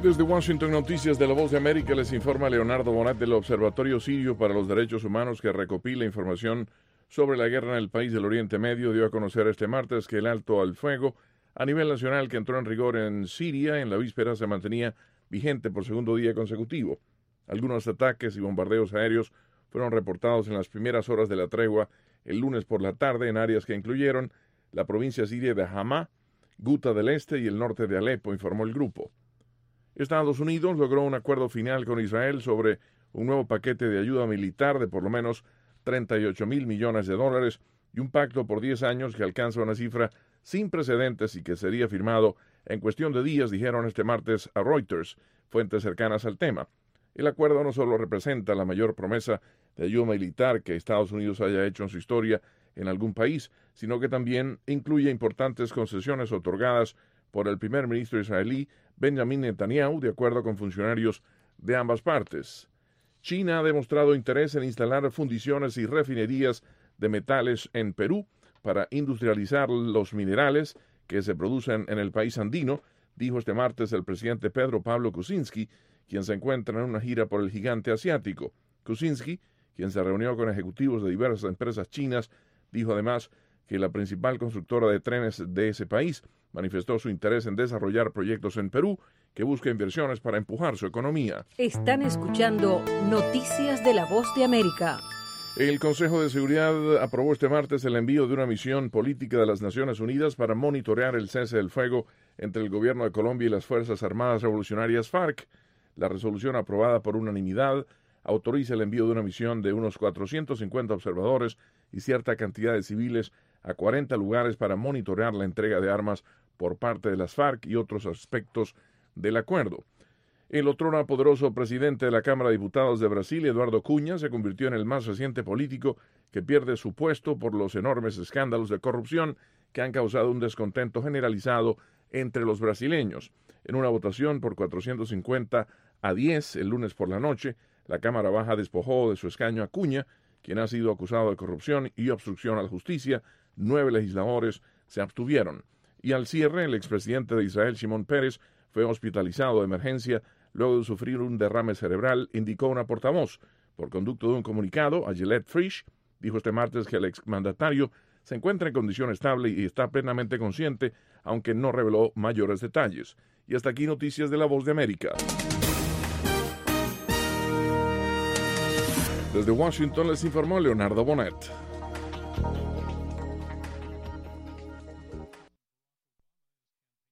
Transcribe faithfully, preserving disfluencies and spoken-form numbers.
Desde Washington, Noticias de la Voz de América, les informa Leonardo Bonet del Observatorio Sirio para los Derechos Humanos, que recopila información sobre la guerra en el país del Oriente Medio. Dio a conocer este martes que el alto al fuego a nivel nacional que entró en rigor en Siria en la víspera se mantenía vigente por segundo día consecutivo. Algunos ataques y bombardeos aéreos fueron reportados en las primeras horas de la tregua el lunes por la tarde en áreas que incluyeron la provincia siria de Hama, Guta del Este y el norte de Alepo, informó el grupo. Estados Unidos logró un acuerdo final con Israel sobre un nuevo paquete de ayuda militar de por lo menos treinta y ocho mil millones de dólares y un pacto por diez años que alcanza una cifra sin precedentes y que sería firmado en cuestión de días, dijeron este martes a Reuters, fuentes cercanas al tema. El acuerdo no solo representa la mayor promesa de ayuda militar que Estados Unidos haya hecho en su historia en algún país, sino que también incluye importantes concesiones otorgadas por el primer ministro israelí Benjamin Netanyahu, de acuerdo con funcionarios de ambas partes. China ha demostrado interés en instalar fundiciones y refinerías de metales en Perú para industrializar los minerales que se producen en el país andino, dijo este martes el presidente Pedro Pablo Kuczynski, quien se encuentra en una gira por el gigante asiático. Kuczynski, quien se reunió con ejecutivos de diversas empresas chinas, dijo además que la principal constructora de trenes de ese país manifestó su interés en desarrollar proyectos en Perú que busca inversiones para empujar su economía. Están escuchando Noticias de la Voz de América. El Consejo de Seguridad aprobó este martes el envío de una misión política de las Naciones Unidas para monitorear el cese del fuego entre el gobierno de Colombia y las Fuerzas Armadas Revolucionarias FARC. La resolución aprobada por unanimidad autoriza el envío de una misión de unos cuatrocientos cincuenta observadores y cierta cantidad de civiles a cuarenta lugares para monitorear la entrega de armas por parte de las FARC y otros aspectos del acuerdo. El otrora poderoso presidente de la Cámara de Diputados de Brasil, Eduardo Cunha, se convirtió en el más reciente político que pierde su puesto por los enormes escándalos de corrupción que han causado un descontento generalizado entre los brasileños. En una votación por cuatrocientos cincuenta a diez el lunes por la noche, la Cámara Baja despojó de su escaño a Cunha, quien ha sido acusado de corrupción y obstrucción a la justicia. Nueve legisladores se abstuvieron. Y al cierre, el expresidente de Israel, Shimon Peres, fue hospitalizado de emergencia luego de sufrir un derrame cerebral, indicó una portavoz. Por conducto de un comunicado, a Gillette Frisch dijo este martes que el exmandatario se encuentra en condición estable y está plenamente consciente, aunque no reveló mayores detalles. Y hasta aquí Noticias de la Voz de América. Desde Washington les informó Leonardo Bonet.